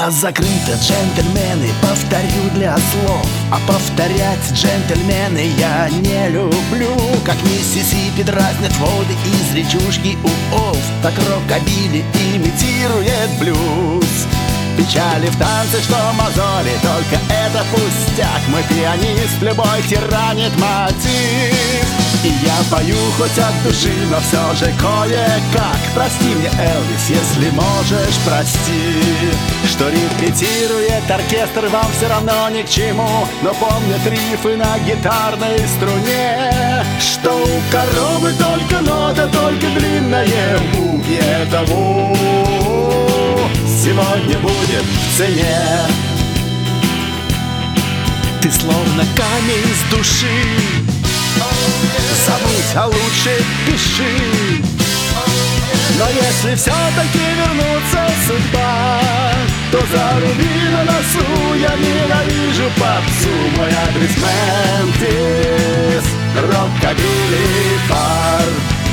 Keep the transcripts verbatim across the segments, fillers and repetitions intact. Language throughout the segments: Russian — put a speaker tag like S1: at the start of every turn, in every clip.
S1: нас закрыто, джентльмены, повторю для слов. А повторять, джентльмены, я не люблю. Как Миссисипи дразнят воды из речушки Уолл, так рокобили имитирует блюз. Печали в танце, что мозоли, только это пустяк. Мой пианист любой тиранит мотив. И я пою хоть от души, но все же кое-как. Прости мне, Элвис, если можешь, прости. Что репетирует оркестр, вам все равно ни к чему. Но помнят рифы на гитарной струне. Что у коровы только нота, только длинная му. И это му сегодня будет в цене. Ты словно камень с души. Забудь, а лучше пиши. Но если все-таки вернуться судьба, то заруби на носу, я ненавижу попсу. Мой адрес Мемфис, рокобили бар.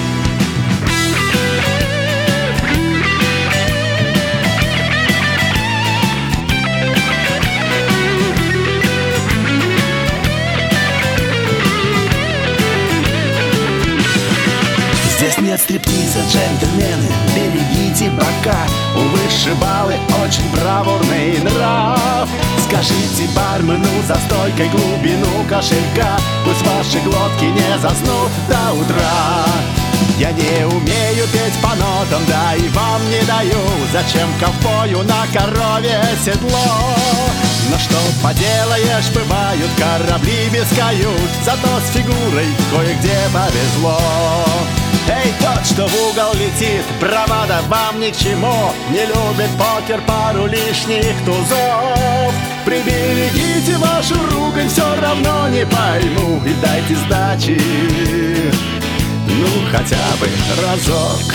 S1: Здесь нет стриптиза, джентльмены, берегите бока. У вышибалы очень бравурный нрав. Скажите бармену за стойкой глубину кошелька, пусть ваши глотки не заснут до утра. Я не умею петь по нотам, да и вам не даю. Зачем ковбою на корове седло? Но что поделаешь, бывают корабли без кают, зато с фигурой кое-где повезло. Эй, тот, что в угол летит, бравада вам ни к чему. Не любит покер, пару лишних тузов. Приберегите вашу ругань, все равно не пойму. И дайте сдачи, ну хотя бы разок.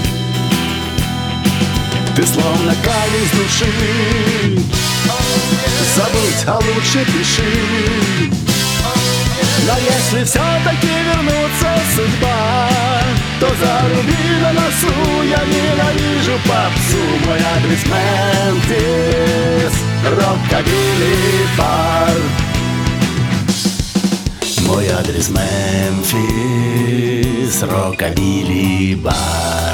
S1: Ты словно камень с души. Забудь, а лучше пиши. Но если все-таки вернуться судьба, то заруби на носу, я ненавижу попсу. Мой адрес Мемфис, рокобили бар. Мой адрес Мемфис, рокобили бар.